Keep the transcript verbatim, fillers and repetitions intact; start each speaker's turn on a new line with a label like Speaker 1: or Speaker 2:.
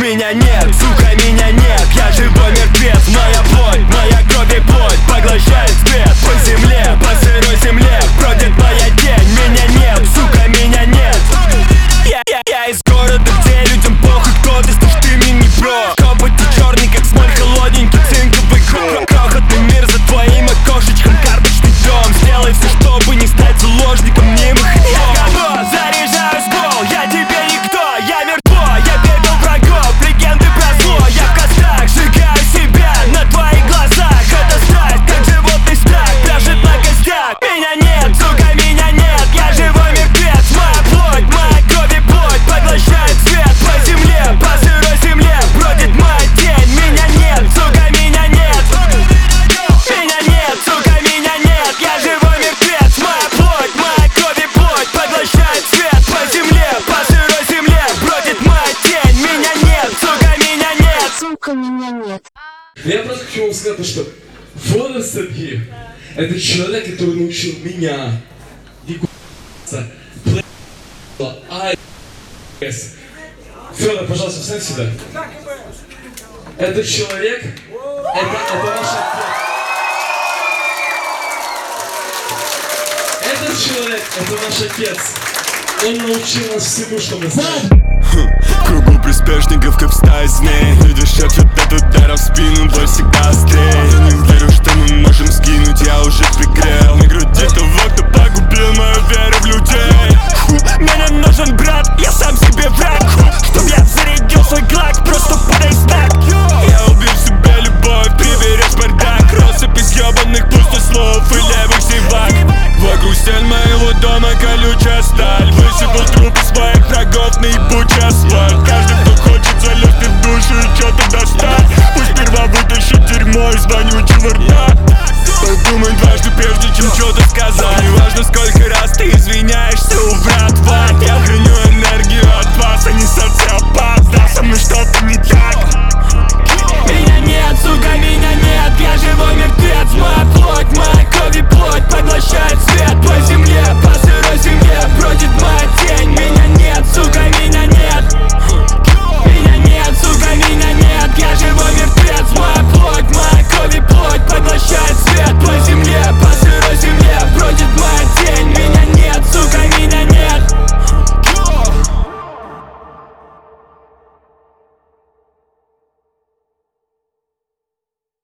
Speaker 1: меня нет, сука, меня нет. Я живой мертвец, моя плоть, моя кровь и плоть поглощает свет. По земле, по сырой земле бродит моя тень. Меня нет, сука, меня нет. Я, я, я из города, где людям похуй, кто ты, слышь, ты мини-бро. Копоти черный, как смоль, холодненький цинковый круг. Крохотный мир за твоим окошечком, карточный дом. Сделай все, чтобы не стать заложником немых. Я готов, заряжаю ствол, я тебе никто, я мертво. Я перебил врагов, легенды про зло. Я в кострах, сжигаю себя на твоих глазах. Это страсть, как животный страх, пляшет на костях. Меня нет, сука, меня нет, я живой мертвец. Моя плоть, моя кровь и плоть поглощает свет. По земле, по сырой земле бродит моя тень. Меня нет, сука, меня нет. Меня нет, сука, меня нет, я живой мертвец. Моя плоть, моя кровь и плоть поглощает свет. По земле, по сырой земле бродит моя тень. Меня нет, сука, меня нет.
Speaker 2: Сука, меня нет.
Speaker 3: Я просто хочу вам сказать, что Федор Сергеев — это человек, который научил меня ебаться, ай-эс. Федор, пожалуйста, встань сюда. Этот человек, это, это наш отец. Этот человек, это наш отец. Он научил нас всему, что мы знаем.
Speaker 4: Кругу приспешников, как в стае змей. Люди шепчут от удара в спину, боль всегда острее. Я не верю, что мы можем скинуть, я уже пригрел на груди того, кто погубил мою веру в людей. Ху, мне не нужен брат, я сам себе враг. Ху, чтоб я зарядил свой глак, просто подай знак. Я убил в себе любовь, приберечь бардак. Россыпись ебаных пустослов и левых зевак. Вокруг стен моего дома колючая сталь. Высыпал трупы своих врагов на ебучий асфальт. Каждый, кто хочет залезть в душу и что-то достать, пусть сперва вытащит дерьмо из вонючего рта.